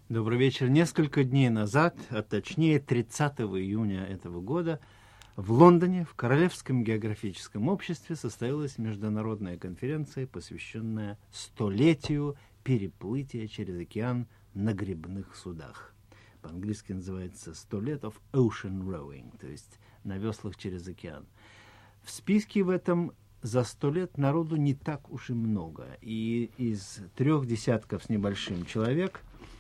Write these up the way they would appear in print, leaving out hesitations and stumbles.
Добрый вечер. Несколько дней назад, а точнее 30 июня этого года, в Лондоне в Королевском географическом обществе состоялась международная конференция, посвященная столетию переплытия через океан на гребных судах. По-английски называется «100 лет of ocean rowing», то есть на веслах через океан. В списке в этом за 100 лет народу не так уж и много. И из 3 десятков с небольшим человек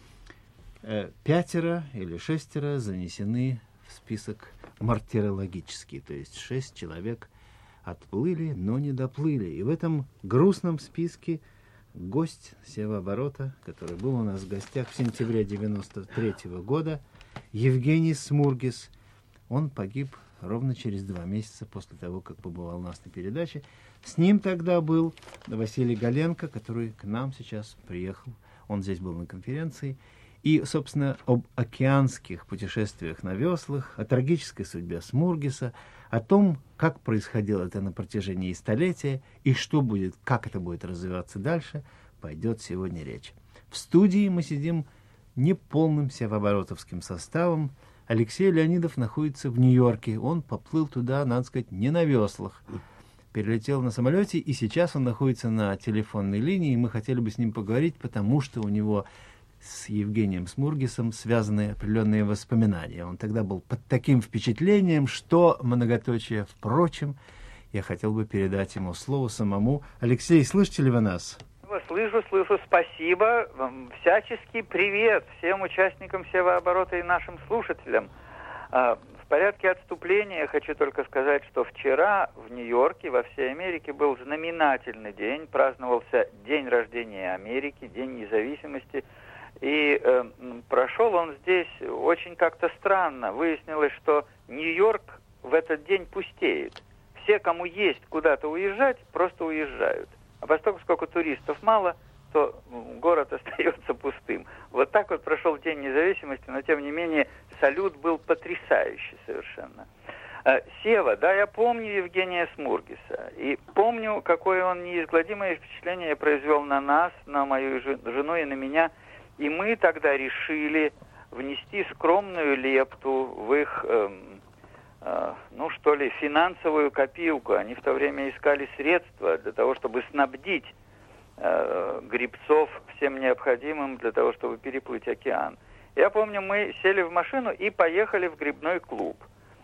5 или 6 занесены в список мартирологический, то есть 6 человек отплыли, но не доплыли. И в этом грустном списке гость Севооборота, который был у нас в гостях в сентябре 1993 года, Евгений Смургис, он погиб ровно через 2 месяца после того, как побывал у нас на передаче. С ним тогда был Василий Галенко, который к нам сейчас приехал. Он здесь был на конференции. И, собственно, об океанских путешествиях на веслах, о трагической судьбе Смургиса, о том, как происходило это на протяжении столетия и что будет, как это будет развиваться дальше, пойдет сегодня речь. В студии мы сидим неполным севооборотовским составом. Алексей Леонидов находится в Нью-Йорке. Он поплыл туда, надо сказать, не на веслах. Перелетел на самолете, и сейчас он находится на телефонной линии, и мы хотели бы с ним поговорить, потому что у него с Евгением Смургисом связаны определенные воспоминания. Он тогда был под таким впечатлением, что, многоточие, впрочем, я хотел бы передать ему слово самому. Алексей, слышите ли вы нас? Слышу. Спасибо. Всяческий привет всем участникам Севооборота и нашим слушателям. В порядке отступления я хочу только сказать, что вчера в Нью-Йорке, во всей Америке, был знаменательный день. Праздновался день рождения Америки, День независимости. И прошел он здесь очень как-то странно. Выяснилось, что Нью-Йорк в этот день пустеет. Все, кому есть куда-то уезжать, просто уезжают. А поскольку туристов мало, то город остается пустым. Вот так вот прошел День независимости, но тем не менее салют был потрясающий совершенно. Сева, да, я помню Евгения Смургиса. И помню, какое он неизгладимое впечатление произвел на нас, на мою жену и на меня. И мы тогда решили внести скромную лепту в их, финансовую копилку. Они в то время искали средства для того, чтобы снабдить гребцов всем необходимым для того, чтобы переплыть океан. Я помню, мы сели в машину и поехали в гребной клуб.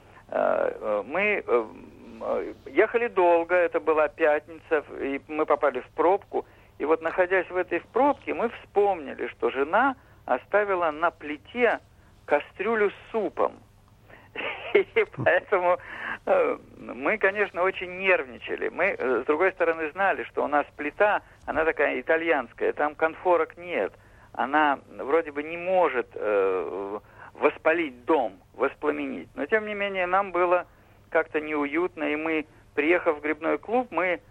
Мы ехали долго, это была пятница, и мы попали в пробку. И вот, находясь в этой пробке, мы вспомнили, что жена оставила на плите кастрюлю с супом. И поэтому мы, конечно, очень нервничали. Мы, с другой стороны, знали, что у нас плита, она такая итальянская, там конфорок нет. Она вроде бы не может воспалить дом, воспламенить. Но, тем не менее, нам было как-то неуютно, и мы, приехав в гребной клуб, мы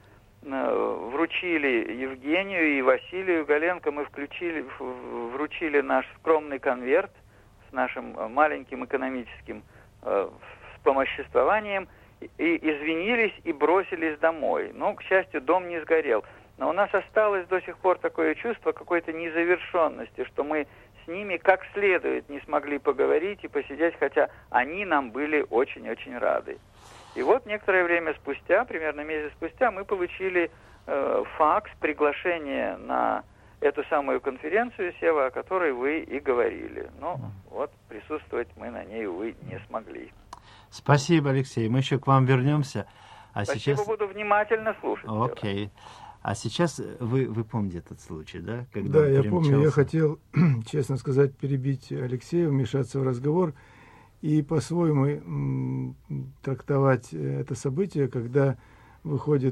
вручили Евгению и Василию Галенко, мы вручили наш скромный конверт с нашим маленьким экономическим вспомоществованием и извинились и бросились домой. Но, к счастью, дом не сгорел. Но у нас осталось до сих пор такое чувство какой-то незавершенности, что мы с ними как следует не смогли поговорить и посидеть, хотя они нам были очень-очень рады. И вот некоторое время спустя, примерно месяц спустя, мы получили факс, приглашение на эту самую конференцию, Сева, о которой вы и говорили. Но вот присутствовать мы на ней, увы, не смогли. Спасибо, Алексей. Мы еще к вам вернемся. Спасибо, сейчас буду внимательно слушать. Окей. А сейчас вы помните этот случай, да? Когда я помню. Я хотел, честно сказать, перебить Алексея, вмешаться в разговор и по-своему трактовать это событие, когда выходит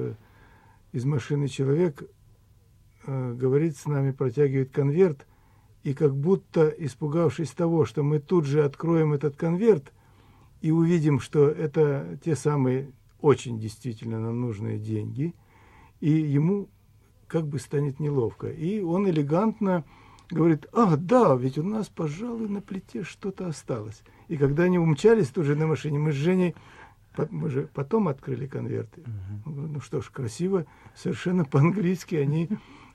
из машины человек, говорит с нами, протягивает конверт, и как будто, испугавшись того, что мы тут же откроем этот конверт и увидим, что это те самые очень действительно нам нужные деньги, и ему как бы станет неловко. И он элегантно говорит: ах, да, ведь у нас, пожалуй, на плите что-то осталось. И когда они умчались тоже на машине, мы с Женей, мы же потом открыли конверты. Ну что ж, красиво, совершенно по-английски они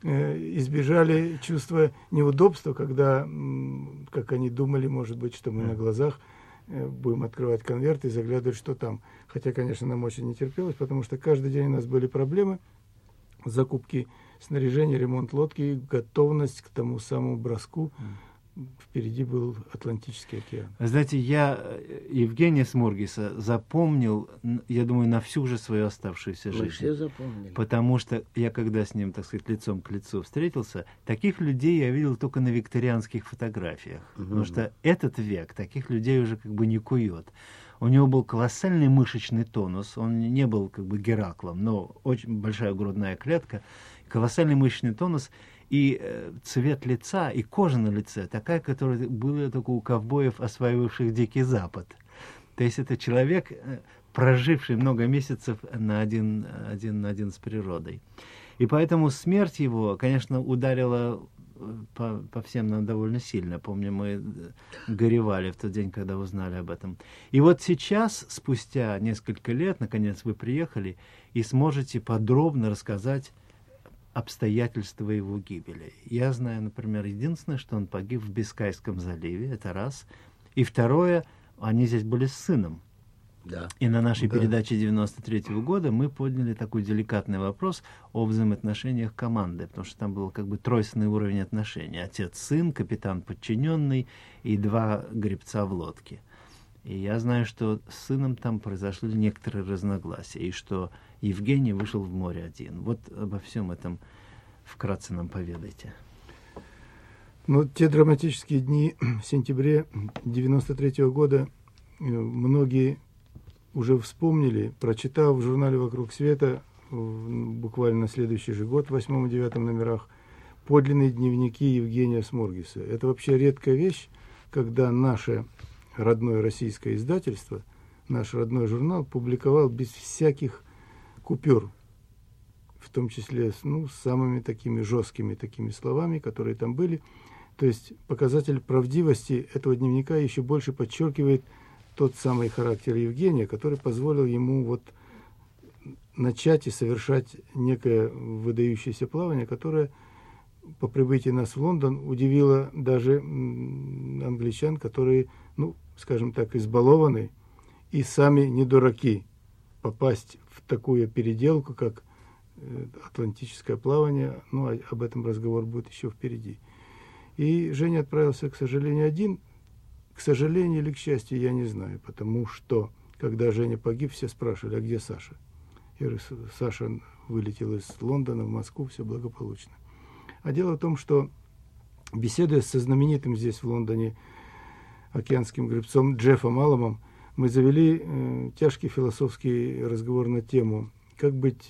избежали чувства неудобства, когда, как они думали, может быть, что мы на глазах будем открывать конверт и заглядывать, что там. Хотя, конечно, нам очень не терпелось, потому что каждый день у нас были проблемы закупки снаряжения, ремонт лодки, готовность к тому самому броску. Впереди был Атлантический океан. Знаете, я Евгения Сморгиса запомнил, я думаю, на всю же свою оставшуюся жизнь. Мы все запомнили. Потому что я, когда с ним, так сказать, лицом к лицу встретился, таких людей я видел только на викторианских фотографиях. Потому что этот век таких людей уже как бы не кует. У него был колоссальный мышечный тонус, он не был как бы Гераклом, но очень большая грудная клетка, колоссальный мышечный тонус, и цвет лица, и кожа на лице такая, которая была только у ковбоев, осваивавших Дикий Запад. То есть это человек, проживший много месяцев один на один с природой. И поэтому смерть его, конечно, ударила по всем нам довольно сильно. Помню, мы горевали в тот день, когда узнали об этом. И вот сейчас, спустя несколько лет, наконец вы приехали и сможете подробно рассказать обстоятельства его гибели. Я знаю, например, единственное, что он погиб в Бискайском заливе, это раз. И второе, они здесь были с сыном. Да. И на нашей передаче 93-го года мы подняли такой деликатный вопрос о взаимоотношениях команды, потому что там был как бы тройственный уровень отношений. Отец-сын, капитан-подчиненный и два гребца в лодке. И я знаю, что с сыном там произошли некоторые разногласия, и что Евгений вышел в море один. Вот обо всем этом вкратце нам поведайте. Ну, те драматические дни в сентябре 93-го года многие уже вспомнили, прочитав в журнале «Вокруг света» буквально на следующий же год, в 8 и 9 номерах, подлинные дневники Евгения Сморгиса. Это вообще редкая вещь, когда наше родное российское издательство, наш родной журнал публиковал без всяких купюр, в том числе с самыми такими жесткими такими словами, которые там были. То есть показатель правдивости этого дневника еще больше подчеркивает тот самый характер Евгения, который позволил ему вот начать и совершать некое выдающееся плавание, которое по прибытии нас в Лондон удивило даже англичан, которые, скажем так, избалованы и сами не дураки попасть в такую переделку, как атлантическое плавание. Об этом разговор будет еще впереди. И Женя отправился, к сожалению, один. К сожалению или к счастью, я не знаю, потому что, когда Женя погиб, все спрашивали, а где Саша? Я говорю, Саша вылетел из Лондона в Москву, все благополучно. А дело в том, что, беседуя со знаменитым здесь в Лондоне океанским гребцом Джеффом Алламом, мы завели тяжкий философский разговор на тему, как быть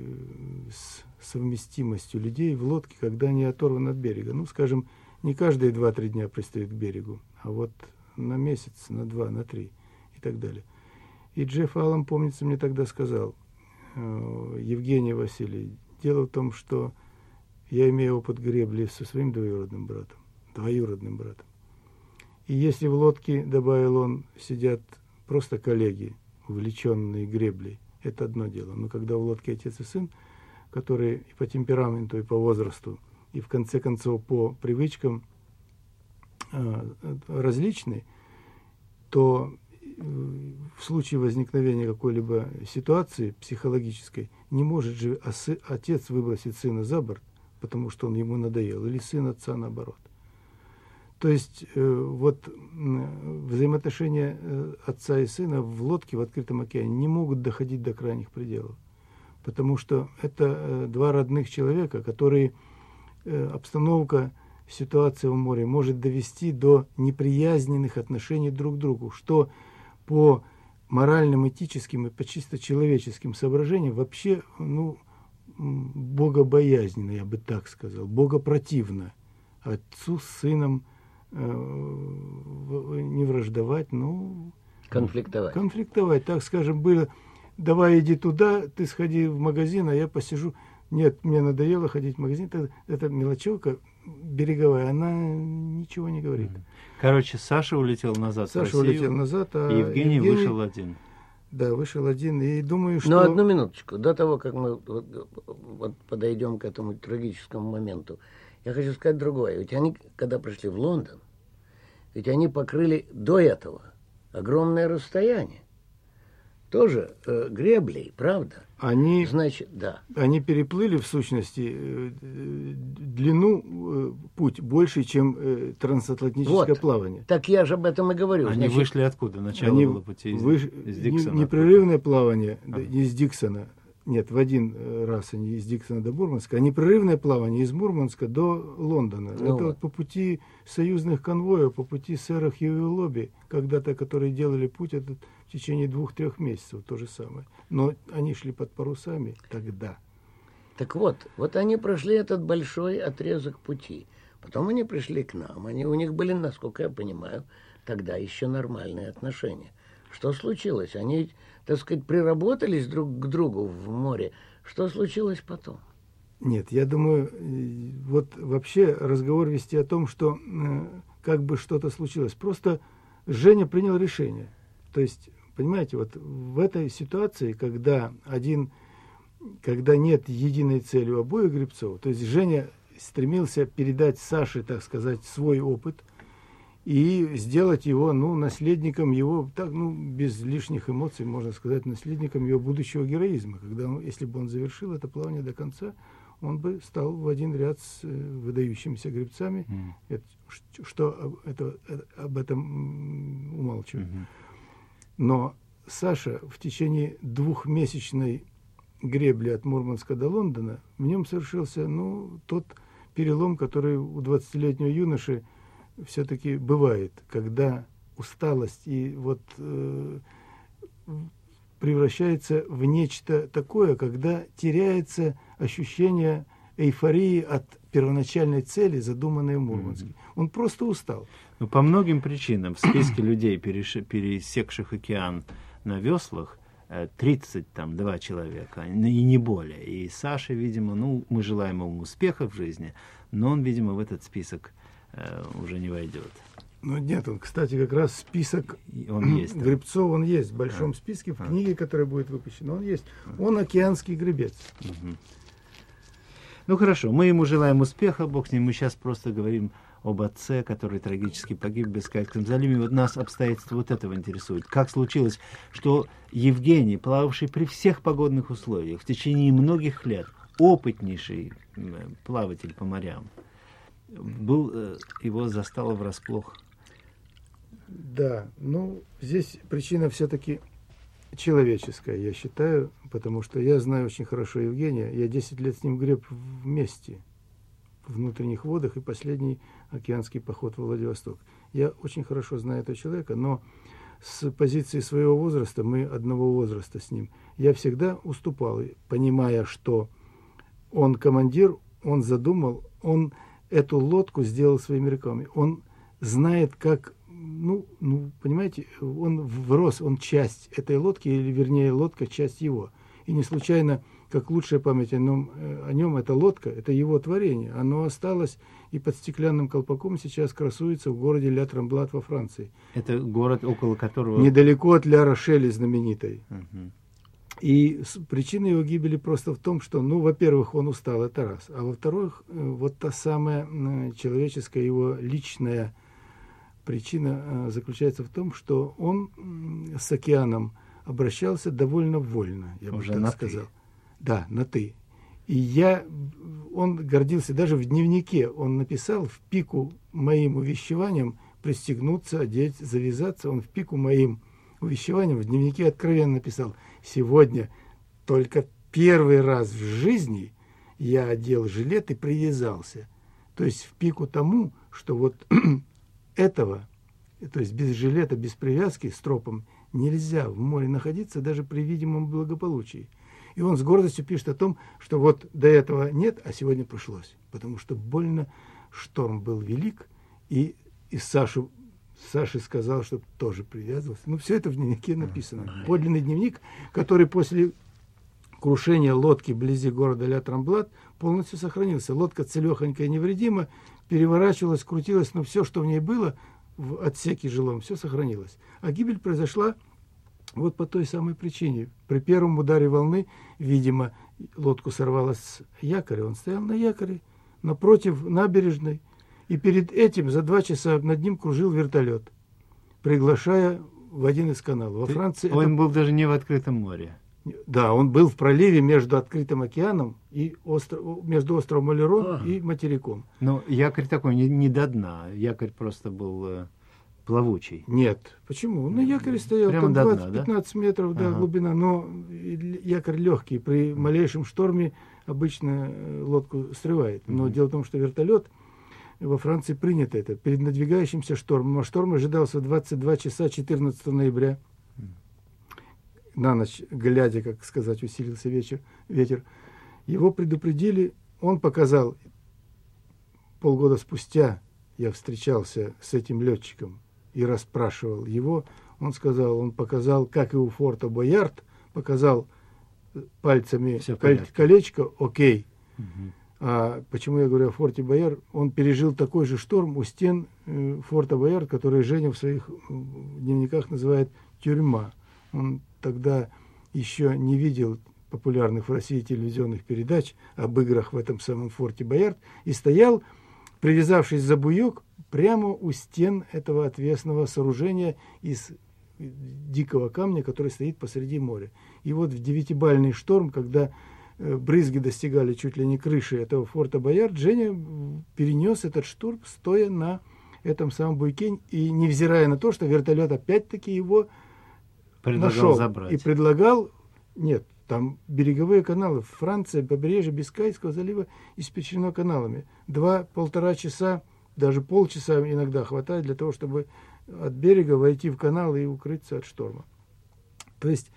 с совместимостью людей в лодке, когда они оторваны от берега. Скажем, не каждые 2-3 дня пристают к берегу, а вот на месяц, на 2, на 3 и так далее. И Джефф Аллам, помнится, мне тогда сказал: Евгений Васильевич, дело в том, что я имею опыт гребли со своим двоюродным братом. И если в лодке, добавил он, сидят просто коллеги, увлеченные греблей, это одно дело. Но когда в лодке отец и сын, которые и по темпераменту, и по возрасту, и в конце концов по привычкам различны, то в случае возникновения какой-либо ситуации психологической не может же отец выбросить сына за борт, потому что он ему надоел, или сын отца наоборот. То есть вот взаимоотношения отца и сына в лодке в открытом океане не могут доходить до крайних пределов, потому что это два родных человека, которые обстановка, ситуация в море может довести до неприязненных отношений друг к другу, что по моральным, этическим и по чисто человеческим соображениям вообще, богобоязненно, я бы так сказал, богопротивно отцу с сыном не враждовать, конфликтовать, так скажем, было: давай иди туда, ты сходи в магазин, а я посижу. Нет, мне надоело ходить в магазин. Эта мелочевка береговая, она ничего не говорит. Короче, Саша улетел назад в Россию, улетел назад, а Евгений вышел один. Да, вышел один. И думаю, что... Но одну минуточку, до того, как мы вот подойдем к этому трагическому моменту, я хочу сказать другое. Ведь они, когда пришли в Лондон, ведь они покрыли до этого огромное расстояние. Тоже греблей, правда? Значит, да. Они переплыли, в сущности, длину, путь больше, чем трансатлантическое плавание. Так я же об этом и говорю. Они вышли откуда? Начало было пути из Диксона. Непрерывное плавание из Диксона. Нет, в один раз они из Диксона до Мурманска. А непрерывное плавание из Мурманска до Лондона. Это вот по пути союзных конвоев, по пути сэра Хьюи Лобби, когда-то, которые делали путь этот в течение 2-3 месяцев, то же самое. Но они шли под парусами тогда. Так вот они прошли этот большой отрезок пути. Потом они пришли к нам. У них были, насколько я понимаю, тогда еще нормальные отношения. Что случилось? Они, так сказать, приработались друг к другу в море. Что случилось потом? Нет, я думаю, вот вообще разговор вести о том, что как бы что-то случилось. Просто Женя принял решение. То есть, понимаете, вот в этой ситуации, когда нет единой цели у обоих гребцов, то есть Женя стремился передать Саше, так сказать, свой опыт и сделать его, наследником его, так, без лишних эмоций, можно сказать, наследником его будущего героизма. Когда если бы он завершил это плавание до конца, он бы стал в один ряд с выдающимися гребцами. Об этом умалчиваю. Но Саша в течение 2-месячной гребли от Мурманска до Лондона, в нем совершился тот перелом, который у 20-летнего юноши все-таки бывает, когда усталость и превращается в нечто такое, когда теряется ощущение эйфории от первоначальной цели, задуманной в Мурманске. Он просто устал. По многим причинам в списке людей, пересекших океан на веслах, 32 человека, и не более. И Саша, видимо, мы желаем ему успеха в жизни, но он, видимо, в этот список уже не войдет. Нет, кстати, как раз список гребцов, он есть в большом списке, в книге, которая будет выпущена, он есть. Он океанский гребец. Хорошо, мы ему желаем успеха, Бог с ним. Мы сейчас просто говорим об отце, который трагически погиб в Бискайском заливе. Вот нас обстоятельства этого интересуют. Как случилось, что Евгений, плававший при всех погодных условиях в течение многих лет, опытнейший плаватель по морям, его застало врасплох? Да, здесь причина все-таки человеческая, я считаю, потому что я знаю очень хорошо Евгения. Я 10 лет с ним греб вместе в внутренних водах и последний океанский поход во Владивосток. Я очень хорошо знаю этого человека, но с позиции своего возраста, мы одного возраста с ним, я всегда уступал, понимая, что он командир, он задумал, он эту лодку сделал своими руками. Он знает, как, понимаете, он врос, он часть этой лодки, или вернее лодка часть его. И не случайно, как лучшая память о нем эта лодка, это его творение. Оно осталось и под стеклянным колпаком сейчас красуется в городе Ля-Трамблат во Франции. Это город, около которого... Недалеко от Ля-Рошели знаменитой. И причина его гибели просто в том, что, во-первых, он устал, это раз. А во-вторых, вот та самая человеческая его личная причина заключается в том, что он с океаном обращался довольно вольно, я бы так сказал. Да, на «ты». И он гордился, даже в дневнике он написал в пику моим увещеваниям пристегнуться, одеть, завязаться. Он в пику моим увещеваниям в дневнике откровенно написал: сегодня только первый раз в жизни я одел жилет и привязался. То есть в пику тому, что вот этого, то есть без жилета, без привязки с тропом нельзя в море находиться даже при видимом благополучии. И он с гордостью пишет о том, что вот до этого нет, а сегодня пришлось. Потому что больно шторм был велик, и Саше сказал, чтобы тоже привязывался. Все это в дневнике написано. Подлинный дневник, который после крушения лодки вблизи города Ля-Трамблат полностью сохранился. Лодка целехонькая, невредима, переворачивалась, крутилась, но все, что в ней было в отсеке жилом, все сохранилось. А гибель произошла Вот по той самой причине. При первом ударе волны, видимо, лодку сорвало с якоря. Он стоял на якоре, напротив набережной. И перед этим за 2 часа над ним кружил вертолет, приглашая в один из каналов. Во Франции Он был даже не в открытом море. Да, он был в проливе между открытым океаном и между островом Олерон и материком. Но якорь такой, не до дна. Якорь просто был плавучий. Нет. Почему? На якоре стоял Прямо там до дна, 20-15 метров глубина, но якорь легкий. При малейшем шторме обычно лодку срывает. Но дело в том, что вертолет, во Франции принято это, перед надвигающимся штормом. А шторм ожидался в 22 часа 14 ноября. На ночь, глядя, как сказать, усилился ветер. Его предупредили, он показал, полгода спустя я встречался с этим летчиком и расспрашивал его. Он сказал, он показал, как и у форта Боярд, показал пальцами колечко, окей. А почему я говорю о форте Боярд? Он пережил такой же шторм у стен форта Боярд, который Женя в своих дневниках называет «тюрьма». Он тогда еще не видел популярных в России телевизионных передач об играх в этом самом форте Боярд и стоял, привязавшись за буек, прямо у стен этого отвесного сооружения из дикого камня, который стоит посреди моря. И вот в 9-бальный шторм, когда брызги достигали чуть ли не крыши этого форта Боярд, Женя перенес этот шторм, стоя на этом самом буйке, и невзирая на то, что вертолет опять-таки его нашел забрать. И предлагал, нет, там береговые каналы, Франция, побережье Бискайского залива испечено каналами. 2-1,5 часа, даже полчаса иногда хватает для того, чтобы от берега войти в канал и укрыться от шторма. То есть,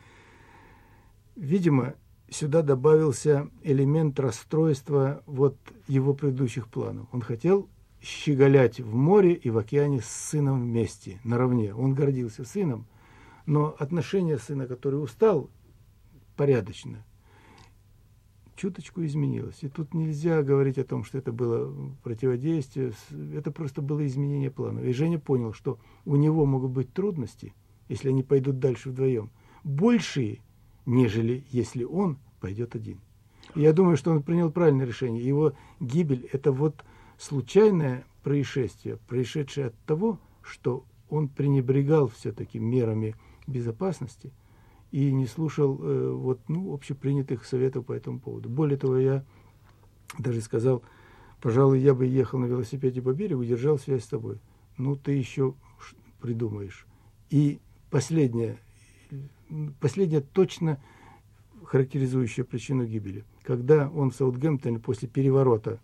видимо, сюда добавился элемент расстройства вот его предыдущих планов. Он хотел щеголять в море и в океане с сыном вместе, наравне. Он гордился сыном, но отношение сына, который устал, порядочно, чуточку изменилось. И тут нельзя говорить о том, что это было противодействие, это просто было изменение планов. И Женя понял, что у него могут быть трудности, если они пойдут дальше вдвоем, большие, нежели если он пойдет один. И я думаю, что он принял правильное решение. Его гибель – это вот случайное происшествие, происшедшее от того, что он пренебрегал все-таки мерами безопасности и не слушал общепринятых советов по этому поводу. Более того, я даже сказал, пожалуй, я бы ехал на велосипеде по берегу, держал связь с тобой. Ну, ты еще придумаешь. И последняя точно характеризующая причину гибели. Когда он в Саутгемптоне после переворота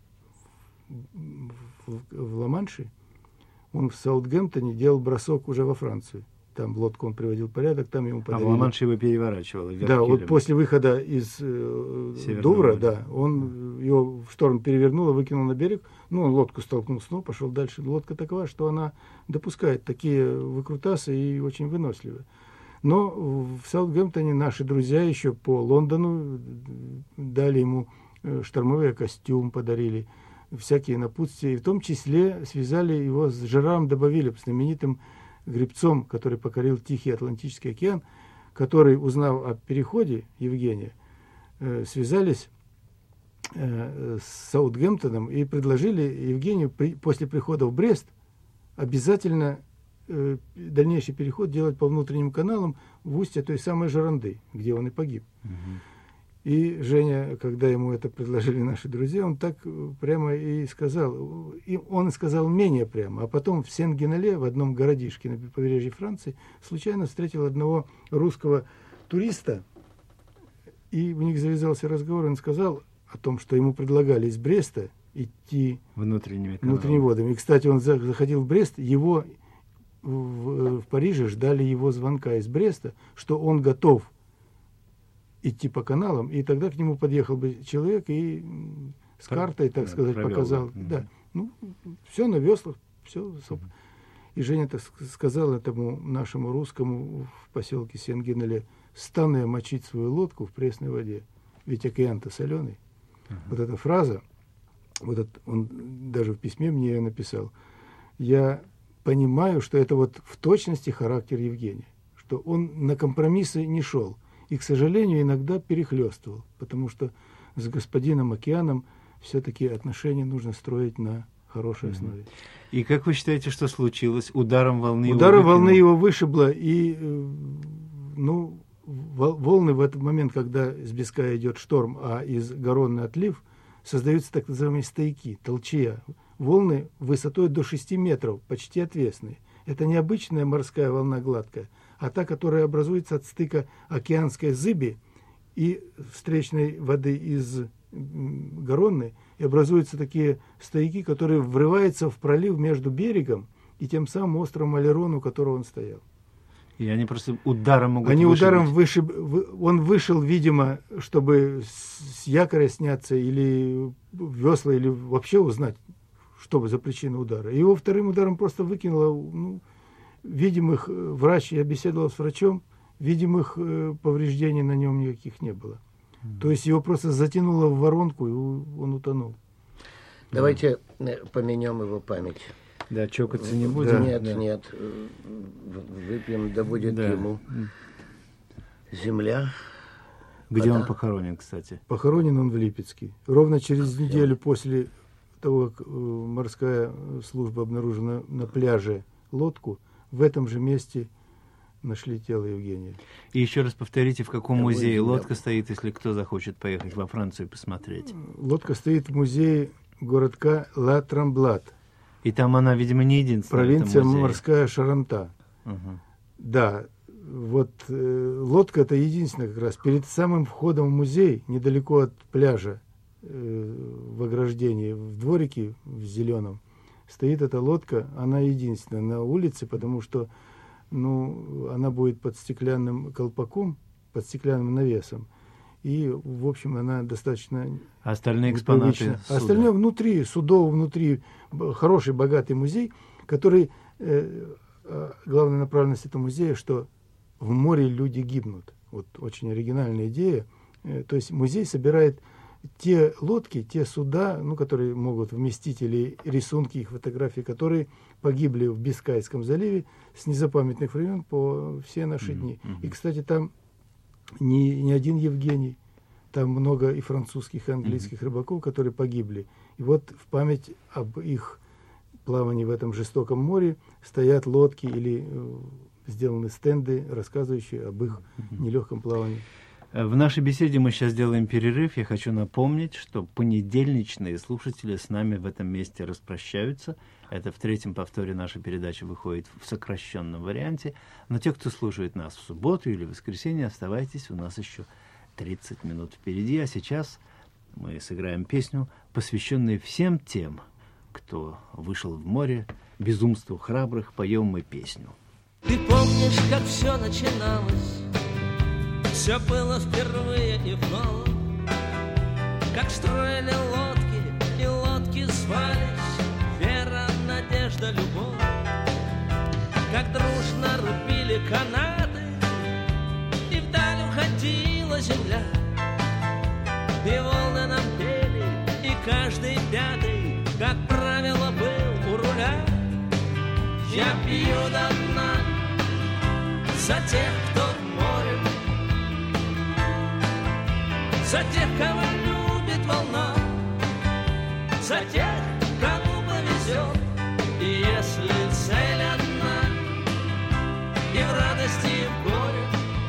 в Ла-Манше, он в Саутгемптоне делал бросок уже во Францию. Там лодку он приводил в порядок, там ему подарили. А в Ла-Манше его переворачивало. Да, вот после выхода из Дувра, да, он его в шторм перевернул, выкинул на берег. Ну, он лодку столкнул снова, пошел дальше. Лодка такова, что она допускает такие выкрутасы и очень выносливые. Но в Саутгемптоне наши друзья еще по Лондону дали ему штормовой костюм, подарили всякие напутствия. И в том числе связали его с Жераром де Бовилем, знаменитым гребцом, который покорил Тихий Атлантический океан, который, узнав о переходе Евгения, связались с Саутгемптоном и предложили Евгению после прихода в Брест обязательно дальнейший переход делать по внутренним каналам в устье той самой Жаранды, где он и погиб. И Женя, когда ему это предложили наши друзья, он так прямо и сказал. И он сказал менее прямо. А потом в Сен-Генале, в одном городишке на побережье Франции, случайно встретил одного русского туриста. И у них завязался разговор. Он сказал о том, что ему предлагали из Бреста идти внутренними водами. И, кстати, он заходил в Брест, его в Париже ждали его звонка из Бреста, что он готов идти по каналам, и тогда к нему подъехал бы человек и с картой, так сказать, показал. Да. Ну, все на веслах, все. И Женя так сказал этому нашему русскому в поселке Сен-Генале: стану я мочить свою лодку в пресной воде, ведь океан-то соленый. Вот эта фраза, он даже в письме мне ее написал. Я понимаю, что это вот в точности характер Евгения. что он на компромиссы не шел. И, к сожалению, иногда перехлестывал, потому что с господином океаном все-таки отношения нужно строить на хорошей основе. И как вы считаете, что случилось? Ударом волны его вышибло, и волны в этот момент, когда с Биская идет шторм, а из Гаронны отлив, создаются так называемые стояки, толчья. Волны высотой до 6 метров, почти отвесные. Это не обычная морская волна гладкая, а та, которая образуется от стыка океанской зыби и встречной воды из Гаронны, и образуются такие стояки, которые врываются в пролив между берегом и тем самым островом Алерон, у которого он стоял. И они просто ударом могут Он вышел, видимо, чтобы с якоря сняться или весла, или вообще узнать, что за причина удара. Его вторым ударом просто выкинуло, видимых, я беседовал с врачом, видимых повреждений на нем никаких не было. То есть его просто затянуло в воронку, и он утонул. Давайте поменяем его память. Да, чокаться не будем. Нет. Выпьем, да будет ему земля. Где он похоронен, кстати? Похоронен он в Липецке. Ровно через неделю после того, как морская служба обнаружила на пляже лодку, в этом же месте нашли тело Евгения. И еще раз повторите, в каком музее лодка стоит, если кто захочет поехать во Францию и посмотреть. Лодка стоит в музее городка Ла Трамблат. И там она, видимо, не единственная. Провинция морская Шаранта. Да, вот лодка это единственная как раз. Перед самым входом в музей, недалеко от пляжа, в ограждении, в дворике в зеленом, стоит эта лодка. Она единственная на улице, потому что она будет под стеклянным колпаком, под стеклянным навесом. И, в общем, она достаточно... А остальные экспонаты? Остальное внутри, судов внутри. Хороший, богатый музей, который... главная направленность этого музея, что в море люди гибнут. Вот очень оригинальная идея. То есть музей собирает те лодки, те суда, которые могут вместить, или рисунки их, фотографии, которые погибли в Бискайском заливе с незапамятных времен по все наши дни. И, кстати, там не один Евгений, там много и французских, и английских рыбаков, которые погибли. И вот в память об их плавании в этом жестоком море стоят лодки или сделаны стенды, рассказывающие об их нелегком плавании. В нашей беседе мы сейчас делаем перерыв. Я хочу напомнить, что понедельничные слушатели с нами в этом месте распрощаются. Это в третьем повторе наша передача выходит в сокращенном варианте. Но те, кто слушает нас в субботу или воскресенье, оставайтесь, у нас еще 30 минут впереди. А сейчас мы сыграем песню, посвященную всем тем, кто вышел в море, безумству храбрых, поем мы песню. Ты помнишь, как все начиналось? Все было впервые и вновь. Как строили лодки, и лодки звались вера, надежда, любовь. Как дружно рубили канаты, и вдаль уходила земля. И волны нам пели, и каждый пятый, как правило, был у руля. Я пью до дна за тех, кто в море, за тех, кого любит волна, за тех, кому повезет. И если цель одна, и в радости, и в горе,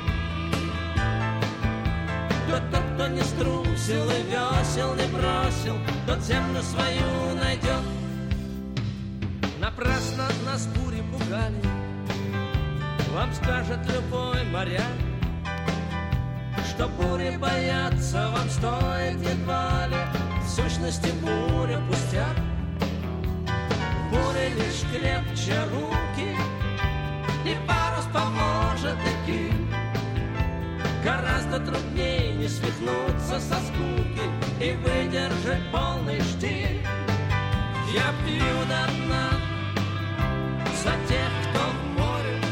то тот, кто не струсил и весел не бросил, тот землю свою найдет. Напрасно нас бури пугали, вам скажет любой моряк, что бури бояться вам стоит едва ли, в сущности буря пустяк. Буре лишь крепче руки, и парус поможет идти. Гораздо труднее не свихнуться со скуки и выдержать полный штиль. Я пью до дна за тех, кто в море,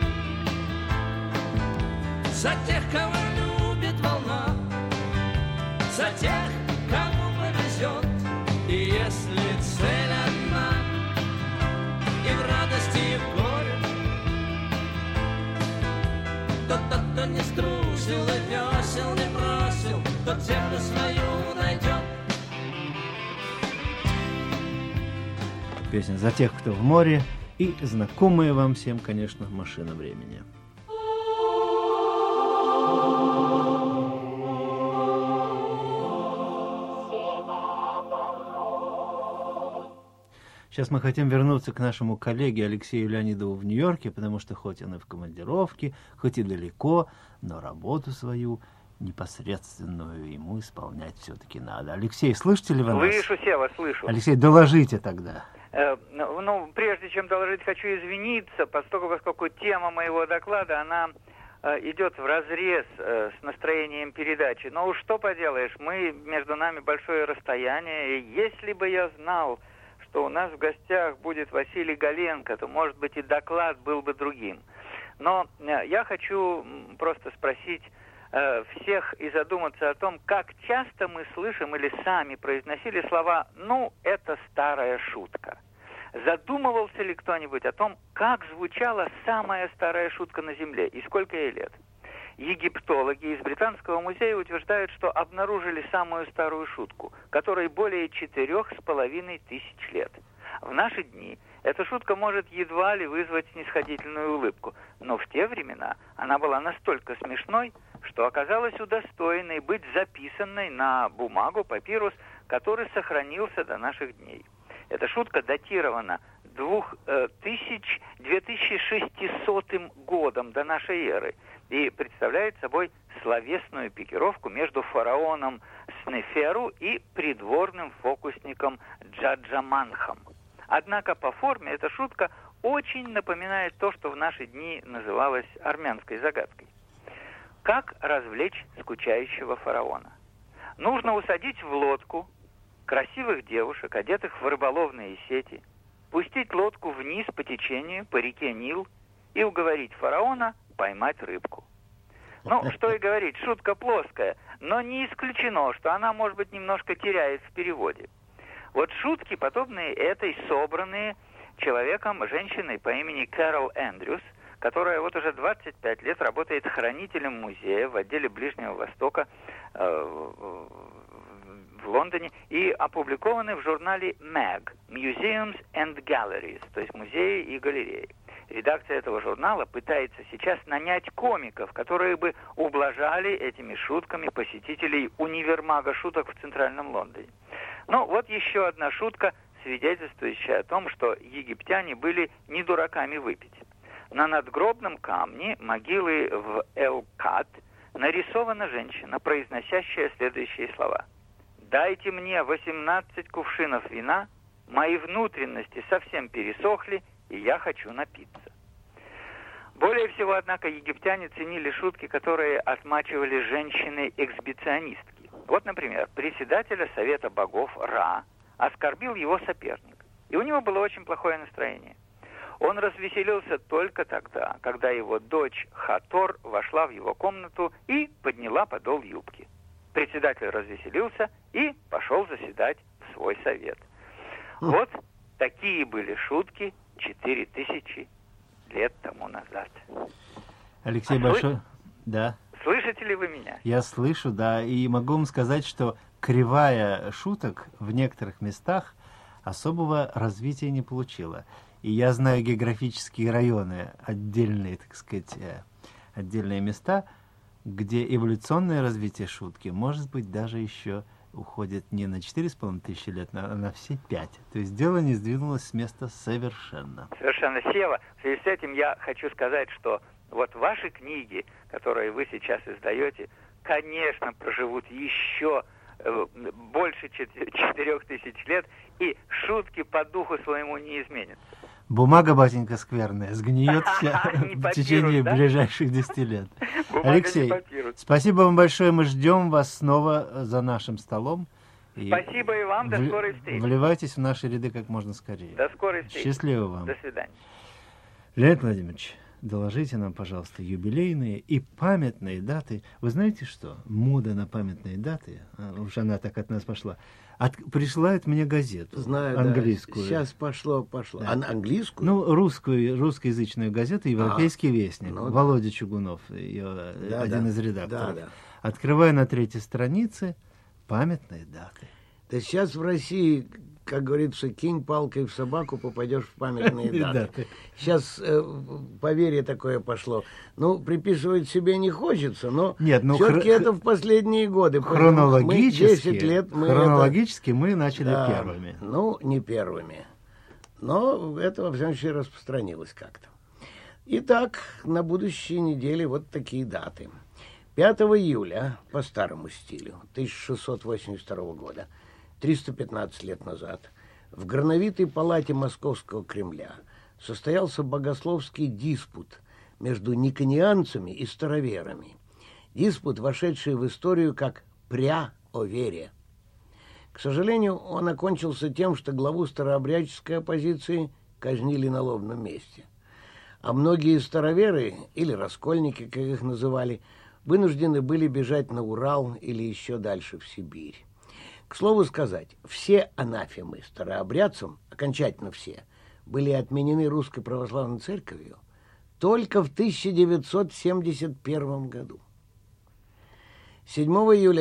за тех, кого любит волна, за тех, кому повезет. И если цель одна, и в радости, и в горе, кто не струсил и весел не бросил, тот землю свою найдет. Песня «За тех, кто в море» и знакомая вам всем, конечно, «Машина времени». Сейчас мы хотим вернуться к нашему коллеге Алексею Леонидову в Нью-Йорке, потому что хоть он и в командировке, хоть и далеко, но работу свою непосредственную ему исполнять все-таки надо. Алексей, слышите ли вы нас? Слышу, Сева, слышу. Алексей, доложите тогда. Ну, прежде чем доложить, хочу извиниться, поскольку тема моего доклада, она идет вразрез с настроением передачи. Но уж что поделаешь, между нами большое расстояние, и если бы я знал, что у нас в гостях будет Василий Галенко, то, может быть, и доклад был бы другим. Но я хочу просто спросить всех и задуматься о том, как часто мы слышим или сами произносили слова «ну, это старая шутка». Задумывался ли кто-нибудь о том, как звучала самая старая шутка на Земле и сколько ей лет? Египтологи из Британского музея утверждают, что обнаружили самую старую шутку, которой более 4500 лет. В наши дни эта шутка может едва ли вызвать снисходительную улыбку, но в те времена она была настолько смешной, что оказалась удостоенной быть записанной на бумагу, папирус, который сохранился до наших дней. Эта шутка датирована 2600 годом до нашей эры и представляет собой словесную пикировку между фараоном Снеферу и придворным фокусником Джаджаманхом. Однако по форме эта шутка очень напоминает то, что в наши дни называлось армянской загадкой. Как развлечь скучающего фараона? Нужно усадить в лодку красивых девушек, одетых в рыболовные сети, пустить лодку вниз по течению, по реке Нил и уговорить фараона поймать рыбку. Ну, что и говорить, шутка плоская, но не исключено, что она, может быть, немножко теряет в переводе. Вот шутки, подобные этой, собранные человеком, женщиной по имени Кэрол Эндрюс, которая вот уже 25 лет работает хранителем музея в отделе Ближнего Востока в Лондоне, и опубликованы в журнале MAG, Museums and Galleries, то есть музеи и галереи. Редакция этого журнала пытается сейчас нанять комиков, которые бы ублажали этими шутками посетителей универмага шуток в Центральном Лондоне. Ну, вот еще одна шутка, свидетельствующая о том, что египтяне были не дураками выпить. На надгробном камне могилы в Эл-Кат нарисована женщина, произносящая следующие слова. «Дайте мне 18 кувшинов вина, мои внутренности совсем пересохли, и я хочу напиться». Более всего, однако, египтяне ценили шутки, которые отмачивали женщины-эксбиционистки. Вот, например, председателя Совета богов Ра оскорбил его соперник, и у него было очень плохое настроение. Он развеселился только тогда, когда его дочь Хатор вошла в его комнату и подняла подол юбки. Председатель развеселился и пошел заседать в свой совет. Вот такие были шутки 4000 лет тому назад. Алексей, большой... Да. Слышите ли вы меня? Я слышу, да, и могу вам сказать, что кривая шуток в некоторых местах особого развития не получила. И я знаю географические районы, отдельные, так сказать, отдельные места, где эволюционное развитие шутки, может быть, даже еще уходит не на 4500 лет, а на все 5. То есть дело не сдвинулось с места совершенно. Совершенно, Сева. В связи с этим я хочу сказать, что вот ваши книги, которые вы сейчас издаете, конечно, проживут еще больше 4000 лет, и шутки по духу своему не изменятся. Бумага, батенька, скверная, сгниет вся в течение ближайших 10 лет. Алексей, спасибо вам большое, мы ждем вас снова за нашим столом. Спасибо и вам, до скорой встречи. Вливайтесь в наши ряды как можно скорее. До скорой встречи. Счастливо вам. До свидания. Леонид Владимирович, доложите нам, пожалуйста, юбилейные и памятные даты. Вы знаете что? Мода на памятные даты, уж она так от нас пошла, присылают мне газету. Знаю, английскую. Да. Сейчас пошло. Да. Английскую? Ну, русскоязычную газету «Европейский вестник». Ну, Володя Чугунов, один из редакторов. Да. Открываю на 3-й странице памятные даты. Да сейчас в России, как говорится, кинь палкой в собаку, попадешь в памятные даты. Сейчас поверье такое пошло. Ну, приписывать себе не хочется, но все-таки это в последние годы. Хронологически мы начали первыми. Ну, не первыми. Но это, во всяком случае, распространилось как-то. Итак, на будущей неделе вот такие даты. 5 июля, по старому стилю, 1682 года, 315 лет назад, в Грановитой палате Московского Кремля состоялся богословский диспут между никонианцами и староверами. Диспут, вошедший в историю как «пря о вере». К сожалению, он окончился тем, что главу старообрядческой оппозиции казнили на лобном месте. А многие староверы, или раскольники, как их называли, вынуждены были бежать на Урал или еще дальше в Сибирь. К слову сказать, все анафемы старообрядцам, окончательно все, были отменены Русской Православной Церковью только в 1971 году. 7 июля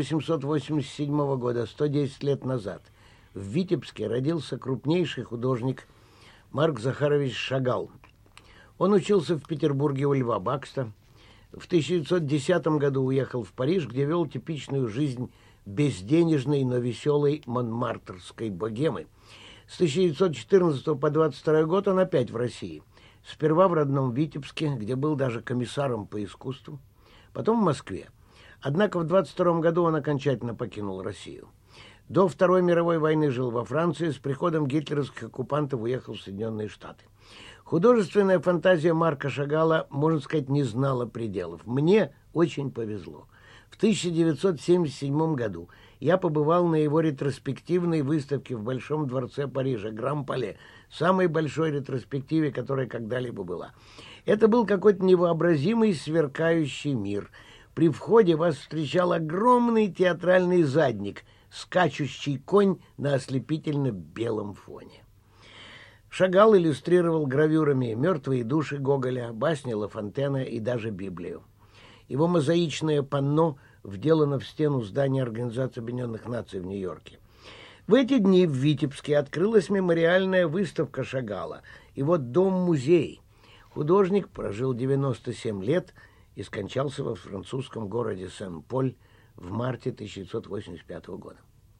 1887 года, 110 лет назад, в Витебске родился крупнейший художник Марк Захарович Шагал. Он учился в Петербурге у Льва Бакста. В 1910 году уехал в Париж, где вел типичную жизнь безденежной, но веселой монмартрской богемы. С 1914 по 1922 год он опять в России. Сперва в родном Витебске, где был даже комиссаром по искусству, потом в Москве. Однако в 1922 году он окончательно покинул Россию. До Второй мировой войны жил во Франции, с приходом гитлеровских оккупантов уехал в Соединенные Штаты. Художественная фантазия Марка Шагала, можно сказать, не знала пределов. Мне очень повезло. В 1977 году я побывал на его ретроспективной выставке в Большом дворце Парижа, Гран-Пале, самой большой ретроспективе, которая когда-либо была. Это был какой-то невообразимый сверкающий мир. При входе вас встречал огромный театральный задник, скачущий конь на ослепительно белом фоне. Шагал иллюстрировал гравюрами «Мертвые души» Гоголя, басни Ла Фонтена и даже Библию. Его мозаичное панно вделано в стену здания Организации Объединенных Наций в Нью-Йорке. В эти дни в Витебске открылась мемориальная выставка Шагала, его дом-музей. Художник прожил 97 лет и скончался во французском городе Сен-Поль в марте 1985 года.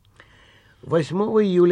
8 июля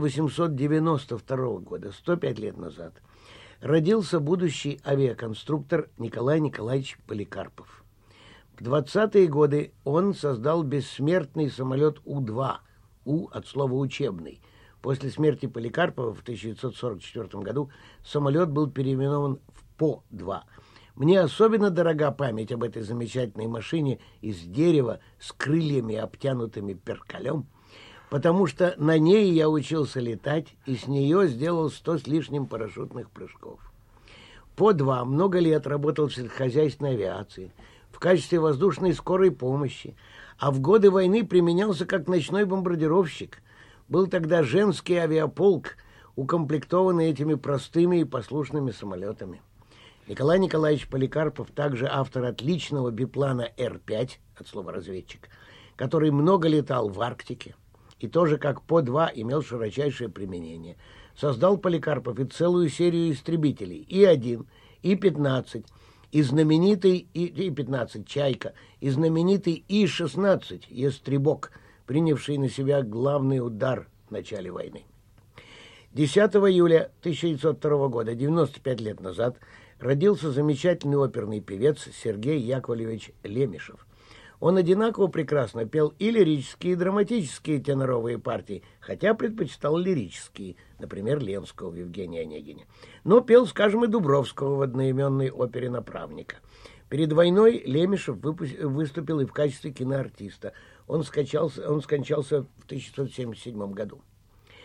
1892 года, 105 лет назад, родился будущий авиаконструктор Николай Николаевич Поликарпов. В 20-е годы он создал бессмертный самолет У-2, У от слова «учебный». После смерти Поликарпова в 1944 году самолет был переименован в По-2. Мне особенно дорога память об этой замечательной машине из дерева с крыльями, обтянутыми перкалем, потому что на ней я учился летать и с нее сделал 100 с лишним парашютных прыжков. По-2 много лет работал в сельскохозяйственной авиации, в качестве воздушной скорой помощи, а в годы войны применялся как ночной бомбардировщик. Был тогда женский авиаполк, укомплектованный этими простыми и послушными самолетами. Николай Николаевич Поликарпов также автор отличного биплана Р-5, от слова «разведчик», который много летал в Арктике и тоже как По-2 имел широчайшее применение. Создал Поликарпов и целую серию истребителей И-1, И-15, и знаменитый И-15 «Чайка», и знаменитый И-16 «Ястребок», принявший на себя главный удар в начале войны. 10 июля 1902 года, 95 лет назад, родился замечательный оперный певец Сергей Яковлевич Лемешев. Он одинаково прекрасно пел и лирические, и драматические теноровые партии, хотя предпочитал лирические, например, Ленского в Евгении Онегине. Но пел, скажем, и Дубровского в одноименной опере «Направника». Перед войной Лемешев выступил и в качестве киноартиста. Он скончался в 1977 году.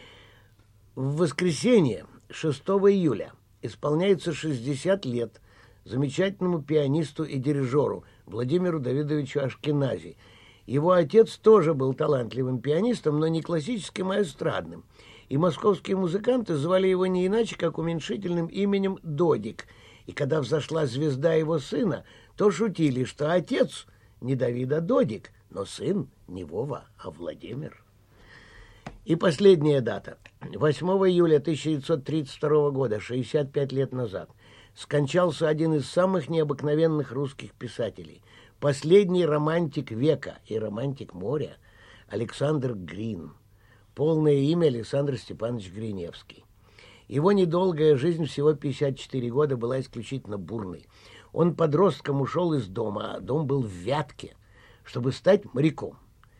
В воскресенье, 6 июля, исполняется 60 лет замечательному пианисту и дирижеру Владимиру Давидовичу Ашкенази. Его отец тоже был талантливым пианистом, но не классическим, а эстрадным. И московские музыканты звали его не иначе, как уменьшительным именем Додик. И когда взошла звезда его сына, то шутили, что отец не Давид, а Додик, но сын не Вова, а Владимир. И последняя дата. 8 июля 1932 года, 65 лет назад, скончался один из самых необыкновенных русских писателей, последний романтик века и романтик моря, Александр Грин. Полное имя Александр Степанович Гриневский. Его недолгая жизнь, всего 54 года, была исключительно бурной. Он подростком ушел из дома, а дом был в Вятке, чтобы стать моряком.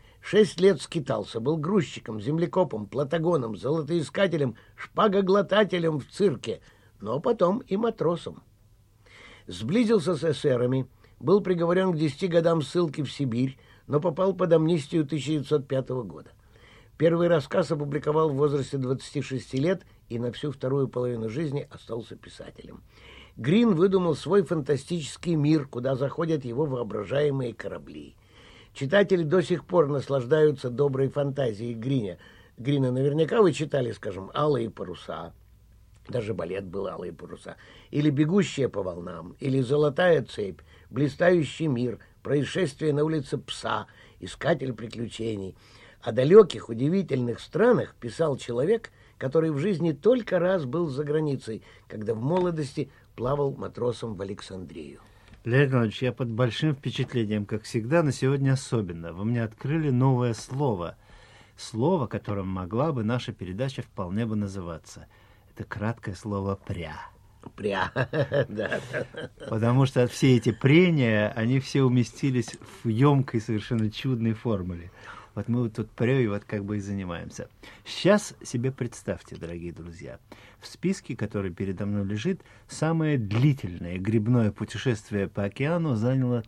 6 лет скитался, был грузчиком, землекопом, платагоном, золотоискателем, шпагоглотателем в цирке, но потом и матросом. Сблизился с эсерами, был приговорен к 10 годам ссылки в Сибирь, но попал под амнистию 1905 года. Первый рассказ опубликовал в возрасте 26 лет и на всю вторую половину жизни остался писателем. Грин выдумал свой фантастический мир, куда заходят его воображаемые корабли. Читатели до сих пор наслаждаются доброй фантазией Грина. Наверняка вы читали, скажем, «Алые паруса». Даже балет был «Алые паруса». Или «Бегущая по волнам», или «Золотая цепь», «Блистающий мир», «Происшествие на улице Пса», «Искатель приключений». О далеких, удивительных странах писал человек, который в жизни только раз был за границей, когда в молодости плавал матросом в Александрию. Леонид Иванович, я под большим впечатлением, как всегда, но сегодня особенно. Вы мне открыли новое слово. Слово, которым могла бы наша передача вполне бы называться. Это краткое слово «пря». Пря, да. Потому что все эти прения, они все уместились в емкой, совершенно чудной формуле. Вот мы вот тут прёй, вот как бы и занимаемся. Сейчас себе представьте, дорогие друзья, в списке, который передо мной лежит, самое длительное грибное путешествие по океану заняло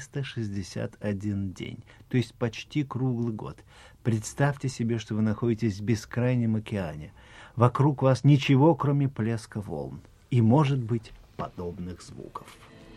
361 день, то есть почти круглый год. Представьте себе, что вы находитесь в бескрайнем океане. Вокруг вас ничего, кроме плеска волн. И, может быть, подобных звуков.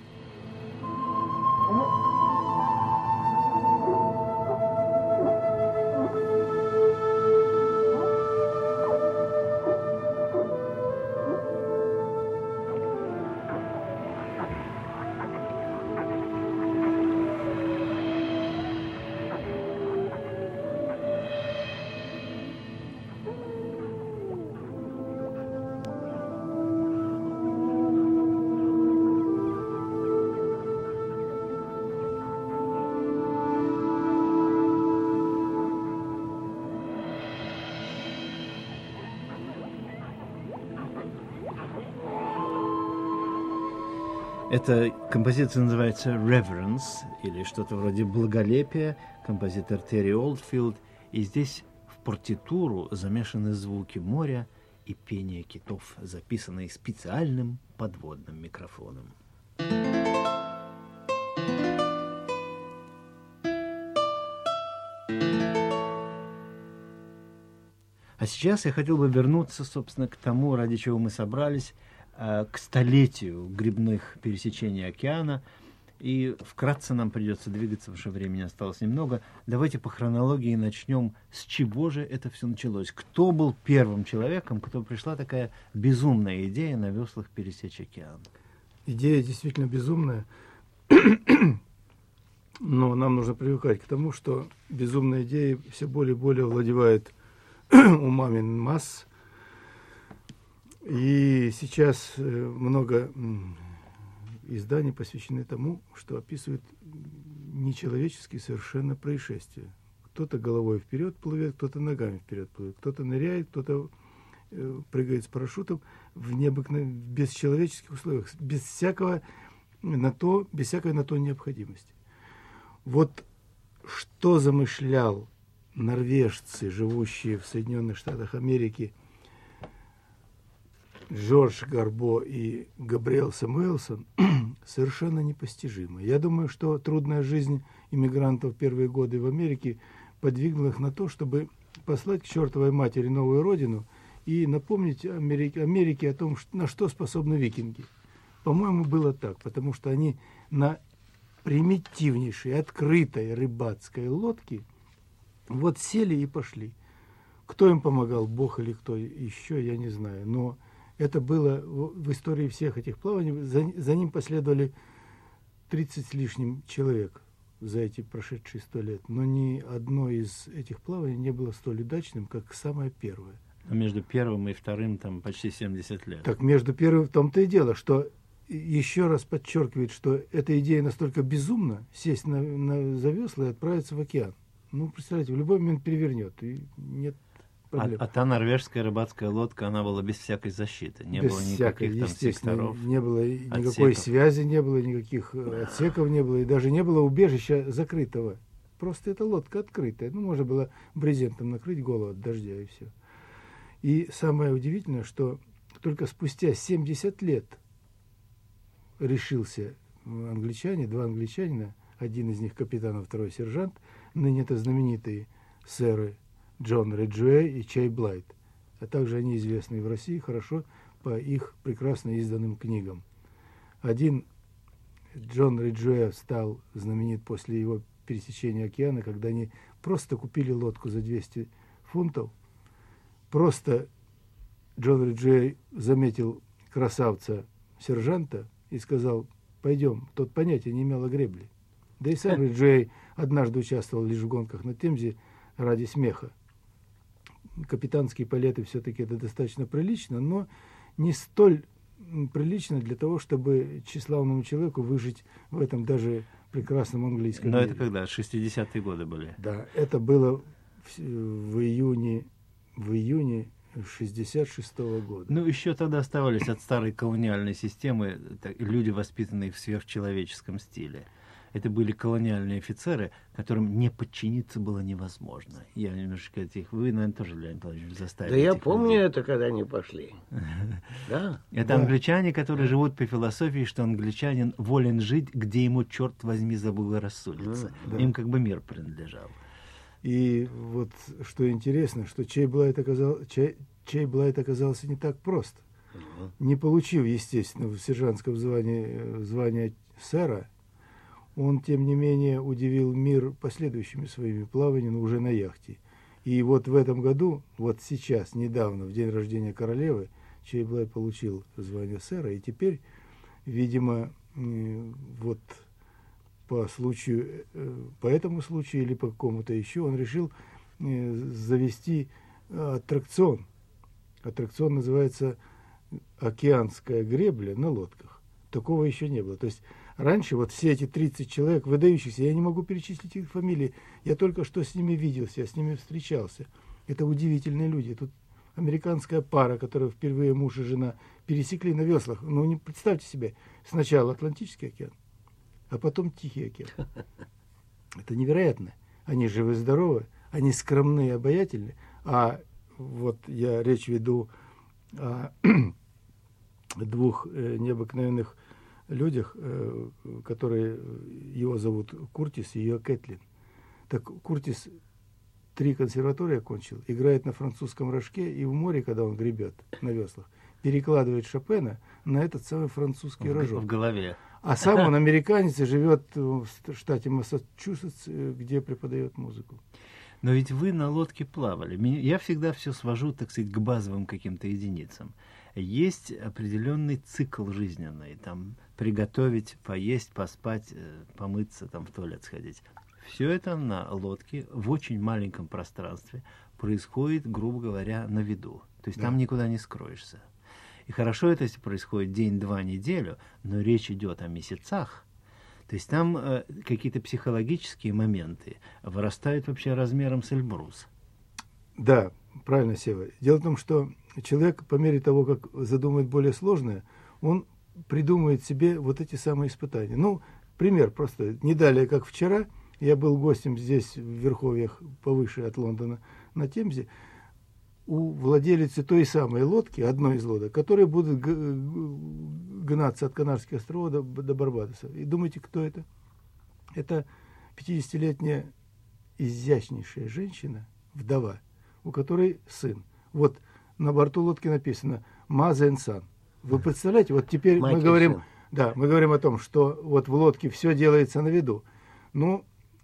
Эта композиция называется «Reverence», или что-то вроде «Благолепия», композитор Терри Олдфилд. И здесь в партитуру замешаны звуки моря и пение китов, записанные специальным подводным микрофоном. А сейчас я хотел бы вернуться, собственно, к тому, ради чего мы собрались, к столетию грибных пересечений океана. И вкратце нам придется двигаться, потому что времени осталось немного. Давайте по хронологии начнем. С чего же это все началось? Кто был первым человеком, кто пришла такая безумная идея на веслах пересечь океан? Идея действительно безумная. Но нам нужно привыкать к тому, что безумные идеи все более и более овладевают умами масс. И сейчас много изданий посвящены тому, что описывают нечеловеческие совершенно происшествия. Кто-то головой вперед плывет, кто-то ногами вперед плывет, кто-то ныряет, кто-то прыгает с парашютом в бесчеловеческих условиях, без всякой на то необходимости. Вот что замышлял норвежцы, живущие в Соединенных Штатах Америки, Жорж Гарбо и Габриэл Самуэлсон, совершенно непостижимо. Я думаю, что трудная жизнь иммигрантов в первые годы в Америке подвигнула их на то, чтобы послать к чертовой матери новую родину и напомнить Америке о том, на что способны викинги. по-моему, было так, потому что они на примитивнейшей, открытой рыбацкой лодке вот сели и пошли. Кто им помогал, Бог или кто еще, я не знаю. Но это было в истории всех этих плаваний. За ним последовали 30 с лишним человек за эти прошедшие 100 лет. Но ни одно из этих плаваний не было столь удачным, как самое первое. А между первым и вторым там почти 70 лет. Так между первым в том-то и дело, что еще раз подчеркивает, что эта идея настолько безумна, сесть за весла и отправиться в океан. Ну, представляете, в любой момент перевернет, и нет проблем. А та норвежская рыбацкая лодка, она была без всякой защиты. Не без было всякой, никаких там секторов. Не было никакой связи, не было никаких отсеков, не было, и даже не было убежища закрытого. Просто эта лодка открытая. Ну, можно было брезентом накрыть голову от дождя, и все. И самое удивительное, что только спустя 70 лет решился англичане, два англичанина, один из них капитан, а второй сержант, ныне это знаменитые сэры Джон Риджуэй и Чей Блайт, а также они известны в России хорошо по их прекрасно изданным книгам. Один Джон Риджуэй стал знаменит после его пересечения океана, когда они просто купили лодку за 200 фунтов. Просто Джон Риджуэй заметил красавца сержанта и сказал: пойдем. Тот понятия не имел о гребле. Да и сам Риджуэй однажды участвовал лишь в гонках на Темзе ради смеха. Капитанские полеты все-таки это достаточно прилично, но не столь прилично для того, чтобы тщеславному человеку выжить в этом даже прекрасном английском Но мире. это когда? 60-е годы были? Да, это было в июне 66-го года. Ну, еще тогда оставались от старой колониальной системы люди, воспитанные в сверхчеловеческом стиле. Это были колониальные офицеры, которым не подчиниться было невозможно. Я немножко этих... Вы, наверное, тоже, Леонид Павлович, заставили. Да я помню это, когда они пошли. Да. Это англичане, которые живут по философии, что англичанин волен жить, где ему, черт возьми, заблагорассудится. Им как бы мир принадлежал. И вот что интересно, что Чей Блайт оказался не так прост. Не получив, естественно, в сержантском звания сэра, он, тем не менее, удивил мир последующими своими плаваниями уже на яхте. И вот в этом году, вот сейчас, недавно, в день рождения королевы, Чей Блайт получил звание сэра, и теперь, видимо, вот по этому случаю или по какому-то еще, он решил завести аттракцион. Аттракцион называется «Океанская гребля на лодках». Такого еще не было. То есть раньше вот все эти 30 человек, выдающихся, я не могу перечислить их фамилии, я только что с ними виделся, я с ними встречался. Это удивительные люди. Тут американская пара, которая впервые муж и жена пересекли на веслах. Ну, не представьте себе, сначала Атлантический океан, а потом Тихий океан. Это невероятно. Они живы-здоровы, они скромны и обаятельны. А вот я речь веду о двух необыкновенных людях, которые, его зовут Куртис и ее Кэтлин. Так Куртис 3 консерватории окончил, играет на французском рожке и в море, когда он гребет на веслах, перекладывает Шопена на этот самый французский рожок. В голове. А сам он американец и живет в штате Массачусетс, где преподает музыку. Но ведь вы на лодке плавали. Я всегда все свожу, так сказать, к базовым каким-то единицам. Есть определенный цикл жизненный. Там приготовить, поесть, поспать, помыться, там в туалет сходить. Все это на лодке в очень маленьком пространстве происходит, грубо говоря, на виду. То есть там никуда не скроешься. И хорошо это, если происходит день-два, неделю, но речь идет о месяцах. То есть там какие-то психологические моменты вырастают вообще размером с Эльбрус. Да, правильно, Сева. Дело в том, что человек по мере того, как задумает более сложное, он придумывает себе вот эти самые испытания. Ну, пример просто. Не далее, как вчера, я был гостем здесь, в верховьях повыше от Лондона, на Темзе, у владелицы той самой лодки, одной из лодок, которые будут гнаться от Канарских островов до Барбадоса. И думаете, кто это? Это 50-летняя изящнейшая женщина, вдова, у которой сын. Вот на борту лодки написано «Mother and Son». Вы представляете, вот теперь Мать мы и говорим, сын. да, мы говорим о том, что вот в лодке все делается на виду. Ну,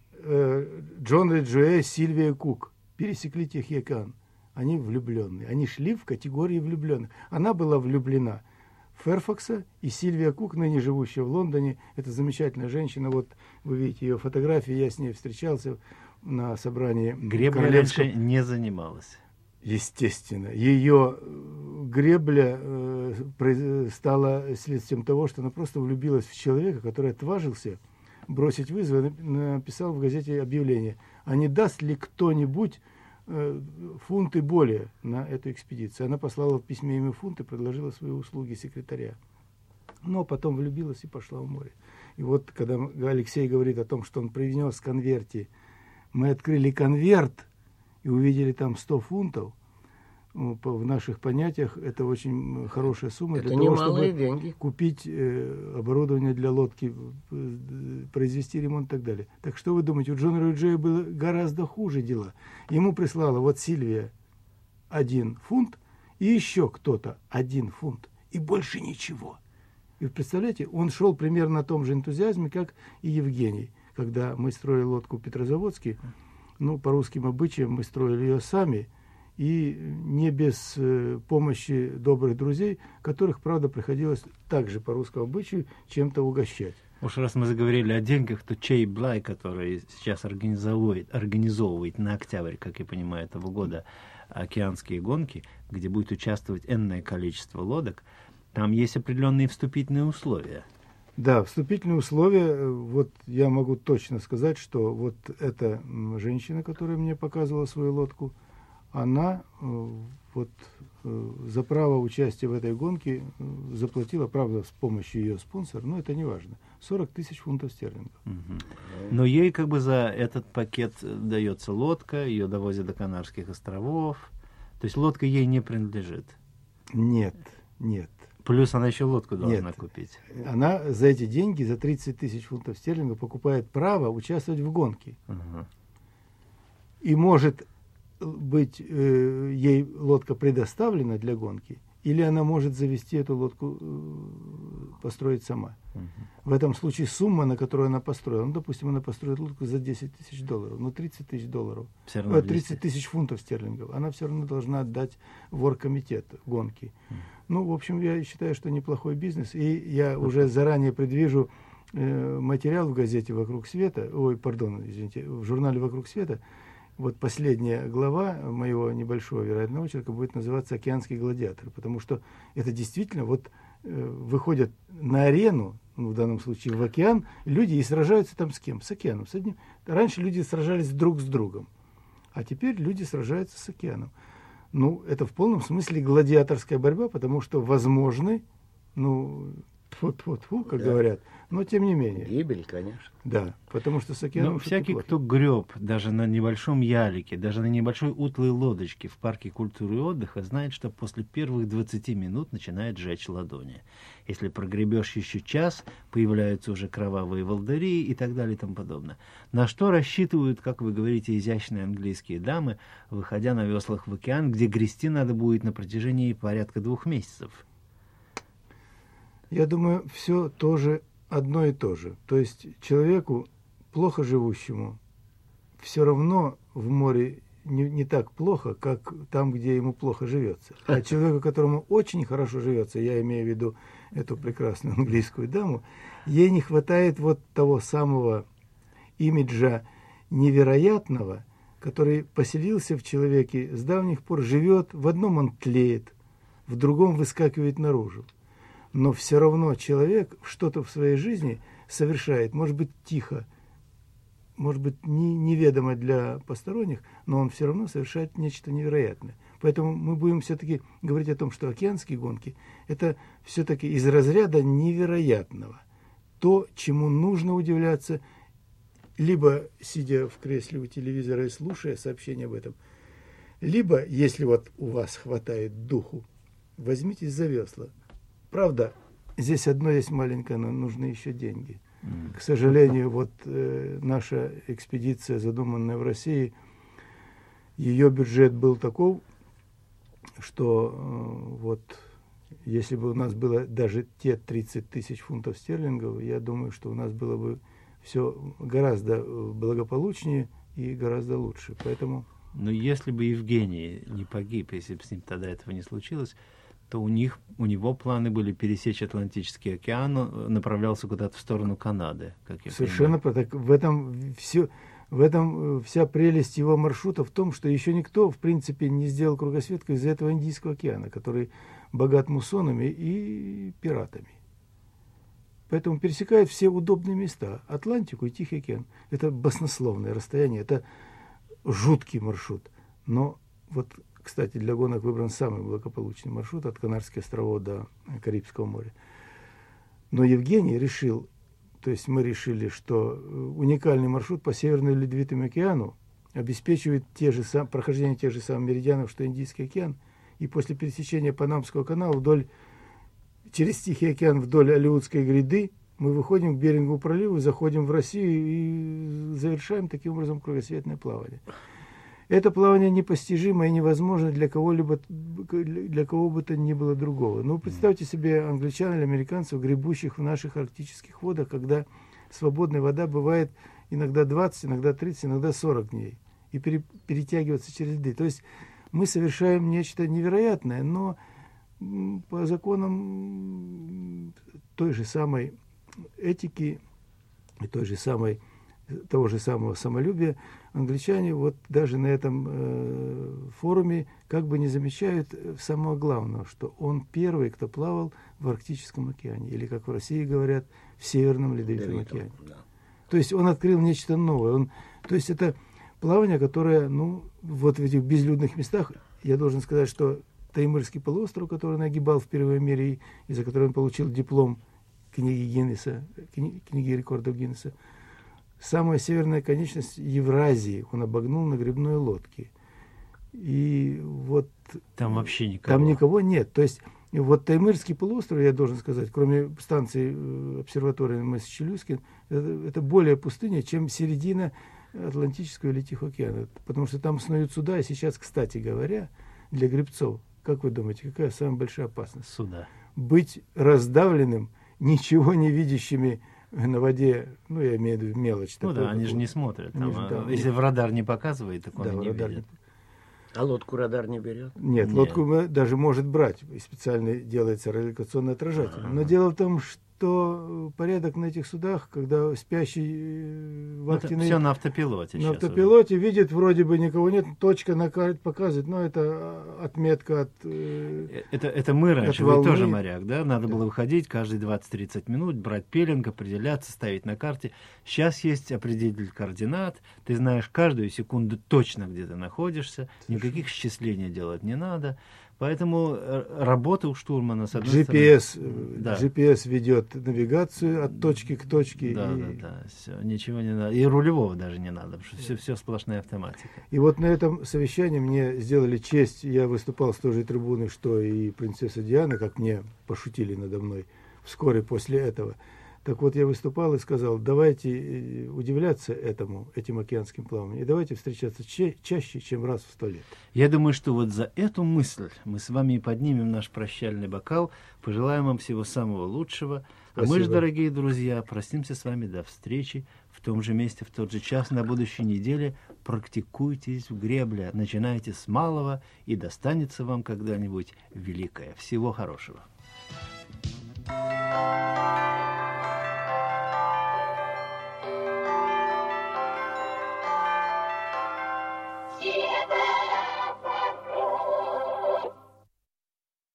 Джон Риджуэй, Сильвия Кук пересекли Тихий океан. Они влюбленные. Они шли в категории влюбленных. Она была влюблена в Ферфакса, и Сильвия Кук, ныне живущая в Лондоне, это замечательная женщина. Вот вы видите ее фотографии, я с ней встречался на собрании Гребля раньше не занималась. Естественно. Ее гребля стала следствием того, что она просто влюбилась в человека, который отважился бросить вызов, и написал в газете объявление, а не даст ли кто-нибудь фунты более на эту экспедицию. Она послала в письме ему фунты, предложила свои услуги секретаря. Но потом влюбилась и пошла в море. И вот, когда Алексей говорит о том, что он принес конверте, мы открыли конверт и увидели там 100 фунтов, в наших понятиях это очень хорошая сумма Это для того, чтобы деньги. купить оборудование для лодки, произвести ремонт и так далее. Так что вы думаете, у Джона Риджуэя было гораздо хуже дела. Ему прислала вот Сильвия 1 фунт и еще кто-то 1 фунт. И больше ничего. И представляете, он шел примерно на том же энтузиазме, как и Евгений. Когда мы строили лодку в Петрозаводске, ну, по русским обычаям мы строили ее сами, и не без помощи добрых друзей, которых, правда, приходилось также по русскому обычаю чем-то угощать. Уж раз мы заговорили о деньгах, то Чей Блай, который сейчас организовывает на октябрь, как я понимаю, этого года океанские гонки, где будет участвовать энное количество лодок, там есть определенные вступительные условия. Да, вступительные условия, вот я могу точно сказать, что вот эта женщина, которая мне показывала свою лодку, она вот за право участия в этой гонке заплатила, правда, с помощью ее спонсора, но это не важно, 40 тысяч фунтов стерлингов. Угу. Но ей как бы за этот пакет дается лодка, ее довозят до Канарских островов, то есть лодка ей не принадлежит. Нет, нет. Плюс она еще лодку должна Нет. купить. Она за эти деньги, за 30 тысяч фунтов стерлингов, покупает право участвовать в гонке. Угу. И может быть ей лодка предоставлена для гонки, или она может завести эту лодку, построить сама. В этом случае сумма, на которую она построила, ну, допустим, она построит лодку за 10 тысяч долларов, ну, 30 тысяч долларов, 30 тысяч фунтов стерлингов, она все равно должна отдать в оргкомитет гонки. Ну, в общем, я считаю, что неплохой бизнес, и я уже заранее предвижу материал в газете «Вокруг света», в журнале «Вокруг света». Вот последняя глава моего небольшого вероятного очерка будет называться «Океанский гладиатор», потому что это действительно вот выходят на арену, ну, в данном случае в океан, люди и сражаются там с кем? С океаном. С одним. Раньше люди сражались друг с другом, а теперь люди сражаются с океаном. Ну, это в полном смысле гладиаторская борьба, потому что возможны, ну, тьфу-тьфу-тьфу, как говорят, но тем не менее. Гибель, конечно. Да, потому что с океаном Но что-то всякий, плохо. кто греб даже на небольшом ялике, даже на небольшой утлой лодочке в парке культуры и отдыха, знает, что после первых 20 минут начинает жечь ладони. Если прогребешь еще час, появляются уже кровавые волдыри и так далее и тому подобное. На что рассчитывают, как вы говорите, изящные английские дамы, выходя на веслах в океан, где грести надо будет на протяжении порядка 2 месяцев? Я думаю, все тоже одно и то же. То есть человеку, плохо живущему, все равно в море не так плохо, как там, где ему плохо живется. А человеку, которому очень хорошо живется, я имею в виду эту прекрасную английскую даму, ей не хватает вот того самого имиджа невероятного, который поселился в человеке с давних пор, живет, в одном он тлеет, в другом выскакивает наружу. Но все равно человек что-то в своей жизни совершает, может быть, тихо, может быть, неведомо для посторонних, но он все равно совершает нечто невероятное. Поэтому мы будем все-таки говорить о том, что океанские гонки – это все-таки из разряда невероятного. То, чему нужно удивляться, либо сидя в кресле у телевизора и слушая сообщения об этом, либо, если вот у вас хватает духу, возьмитесь за весла. Правда, здесь одно есть маленькое, но нужны еще деньги. К сожалению, вот наша экспедиция, задуманная в России, ее бюджет был таков, что вот Если бы у нас было даже те 30 тысяч фунтов стерлингов, я думаю, что у нас было бы все гораздо благополучнее и гораздо лучше. Поэтому... Но если бы Евгений не погиб, если бы с ним тогда этого не случилось, то у него планы были пересечь Атлантический океан, он направлялся куда-то в сторону Канады, как я Совершенно понимаю. так. В этом вся прелесть его маршрута в том, что еще никто, в принципе, не сделал кругосветку из-за этого Индийского океана, который богат муссонами и пиратами. Поэтому пересекает все удобные места. Атлантику и Тихий океан. Это баснословное расстояние, это жуткий маршрут. Но вот, кстати, для гонок выбран самый благополучный маршрут от Канарских островов до Карибского моря. Но Евгений решил, то есть мы решили, что уникальный маршрут по Северному Ледовитому океану обеспечивает прохождение тех же самых меридианов, что Индийский океан. И после пересечения Панамского канала через Тихий океан вдоль Алеутской гряды мы выходим к Берингову проливу, заходим в Россию и завершаем таким образом кругосветное плавание. Это плавание непостижимо и невозможно для кого бы то ни было другого. Ну, представьте себе англичан или американцев, гребущих в наших арктических водах, когда свободная вода бывает иногда 20, иногда 30, иногда 40 дней. И перетягиваться через льды. То есть мы совершаем нечто невероятное, но по законам той же самой этики и того же самого самолюбия англичане вот даже на этом форуме как бы не замечают самого главного, что он первый, кто плавал в Арктическом океане, или, как в России говорят, в Северном Ледовитом океане. Да. То есть он открыл нечто новое. То есть это плавание, которое, вот в этих безлюдных местах, я должен сказать, что Таймырский полуостров, который он огибал впервые в мире, и за который он получил диплом книги Гиннесса, книги рекордов Гиннесса, самая северная конечность Евразии он обогнул на гребной лодке. И вот... Там вообще никого. Там никого нет. То есть вот Таймырский полуостров, я должен сказать, кроме станции обсерватории Мыса-Челюскин, это более пустыня, чем середина Атлантического или Тихого океана. Потому что там снуют суда. И сейчас, кстати говоря, для гребцов, как вы думаете, какая самая большая опасность? Суда. Быть раздавленным, ничего не видящими на воде, я имею в виду мелочь. Да, они же не смотрят. Если в радар не показывает, так он не видит. А лодку радар не берет? Нет, лодку даже может брать. Специально делается радиолокационный отражатель. Но дело в том, что порядок на этих судах, когда спящий вахтенный... Все на автопилоте. На автопилоте видит, вроде бы никого нет, точка на карте показывает, но это отметка от Это мы раньше, вы тоже моряк, да? Надо было выходить каждые 20-30 минут, брать пеленг, определяться, ставить на карте. Сейчас есть определитель координат, ты знаешь каждую секунду точно, где ты находишься, никаких счислений делать не надо. Поэтому работа у штурмана, с одной стороны... GPS ведет навигацию от точки к точке. Да, все, ничего не надо. И рулевого даже не надо, потому что все сплошная автоматика. И вот на этом совещании мне сделали честь, я выступал с той же трибуны, что и принцесса Диана, как мне пошутили надо мной вскоре после этого. Так вот, я выступал и сказал, давайте удивляться этим океанским плаваниям, и давайте встречаться чаще, чем раз в 100 лет. Я думаю, что вот за эту мысль мы с вами и поднимем наш прощальный бокал, пожелаем вам всего самого лучшего. Спасибо. А мы же, дорогие друзья, простимся с вами до встречи в том же месте, в тот же час на будущей неделе. Практикуйтесь в гребле, начинайте с малого, и достанется вам когда-нибудь великое. Всего хорошего.